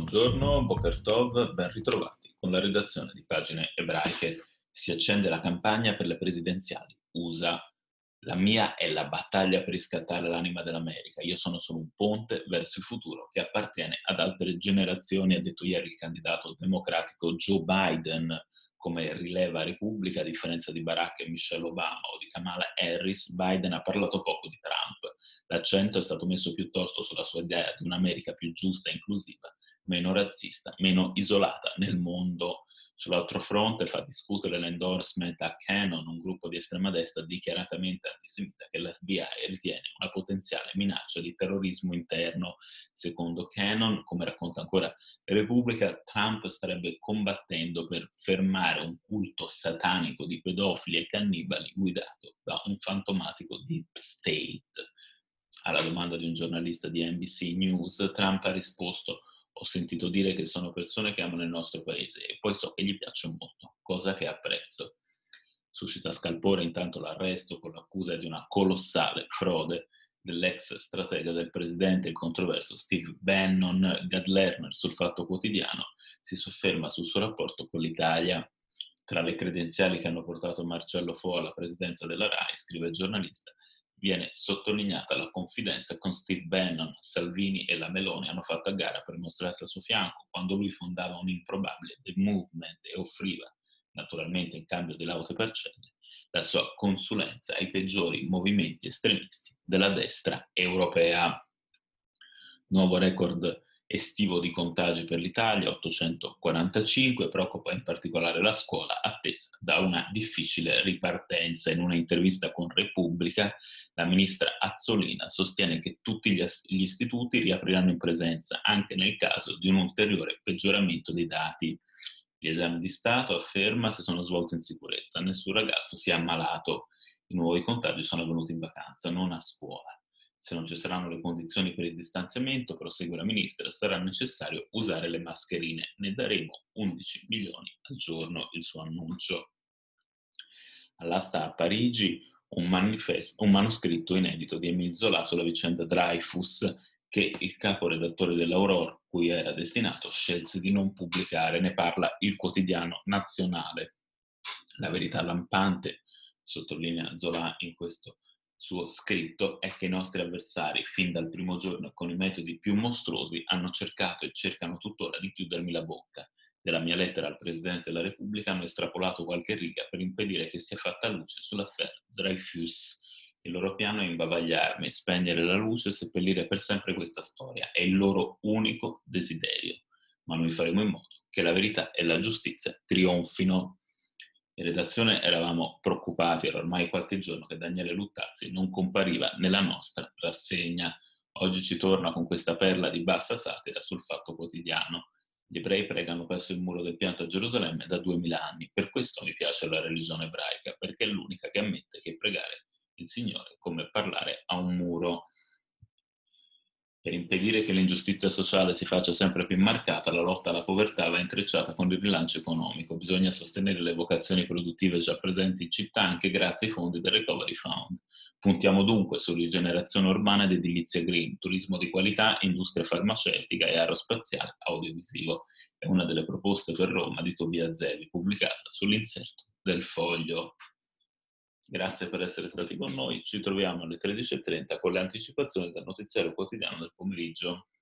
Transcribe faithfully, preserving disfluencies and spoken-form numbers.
Buongiorno, Boker Tov, ben ritrovati. Con la redazione di Pagine Ebraiche si accende la campagna per le presidenziali. U S A, la mia è la battaglia per riscattare l'anima dell'America. Io sono solo un ponte verso il futuro che appartiene ad altre generazioni, ha detto ieri il candidato democratico Joe Biden. Come rileva Repubblica, a differenza di Barack e Michelle Obama o di Kamala Harris, Biden ha parlato poco di Trump. L'accento è stato messo piuttosto sulla sua idea di un'America più giusta e inclusiva, meno razzista, meno isolata nel mondo. Sull'altro fronte fa discutere l'endorsement a Canon, un gruppo di estrema destra dichiaratamente antisemita che l'F B I ritiene una potenziale minaccia di terrorismo interno. Secondo Canon, come racconta ancora Repubblica, Trump starebbe combattendo per fermare un culto satanico di pedofili e cannibali guidato da un fantomatico deep state. Alla domanda di un giornalista di N B C News, Trump ha risposto: ho sentito dire che sono persone che amano il nostro paese e poi so che gli piace molto, cosa che apprezzo. Suscita scalpore intanto l'arresto con l'accusa di una colossale frode dell'ex stratega del presidente, il controverso Steve Bannon. Gad Lerner sul Fatto Quotidiano si sofferma sul suo rapporto con l'Italia. Tra le credenziali che hanno portato Marcello Fo alla presidenza della RAI, scrive il giornalista, viene sottolineata la confidenza con Steve Bannon. Salvini e la Meloni hanno fatto a gara per mostrarsi al suo fianco quando lui fondava un improbabile The Movement e offriva, naturalmente in cambio di laute parcelle, la sua consulenza ai peggiori movimenti estremisti della destra europea. Nuovo record estivo di contagi per l'Italia, ottocentoquarantacinque, preoccupa in particolare la scuola attesa da una difficile ripartenza. In una intervista con Repubblica, la ministra Azzolina sostiene che tutti gli, as- gli istituti riapriranno in presenza anche nel caso di un ulteriore peggioramento dei dati. Gli esami di Stato, afferma, si sono svolti in sicurezza, nessun ragazzo si è ammalato, i nuovi contagi sono avvenuti in vacanza, non a scuola. Se non ci saranno le condizioni per il distanziamento, prosegue la ministra, sarà necessario usare le mascherine. Ne daremo undici milioni al giorno, il suo annuncio. All'asta a Parigi un, manifesto, un manoscritto inedito di Émile Zola sulla vicenda Dreyfus che il caporedattore dell'Aurore, cui era destinato, scelse di non pubblicare. Ne parla il quotidiano nazionale. La verità lampante, sottolinea Zola in questo suo scritto, è che i nostri avversari, fin dal primo giorno, con i metodi più mostruosi, hanno cercato e cercano tuttora di chiudermi la bocca. Della mia lettera al Presidente della Repubblica hanno estrapolato qualche riga per impedire che sia fatta luce sull'affaire Dreyfus. Il loro piano è imbavagliarmi, spegnere la luce e seppellire per sempre questa storia. È il loro unico desiderio. Ma noi faremo in modo che la verità e la giustizia trionfino. In redazione eravamo preoccupati, era ormai qualche giorno che Daniele Luttazzi non compariva nella nostra rassegna. Oggi ci torna con questa perla di bassa satira sul Fatto Quotidiano. Gli ebrei pregano presso il muro del pianto a Gerusalemme da duemila anni. Per questo mi piace la religione ebraica, perché è l'unica che ammette che pregare il Signore è come parlare a un muro. Per impedire che l'ingiustizia sociale si faccia sempre più marcata, la lotta alla povertà va intrecciata con il rilancio economico. Bisogna sostenere le vocazioni produttive già presenti in città anche grazie ai fondi del Recovery Fund. Puntiamo dunque su rigenerazione urbana ed edilizia green, turismo di qualità, industria farmaceutica e aerospaziale audiovisivo. È una delle proposte per Roma di Tobia Zevi, pubblicata sull'inserto del Foglio. Grazie per essere stati con noi, ci troviamo alle tredici e trenta con le anticipazioni del notiziario quotidiano del pomeriggio.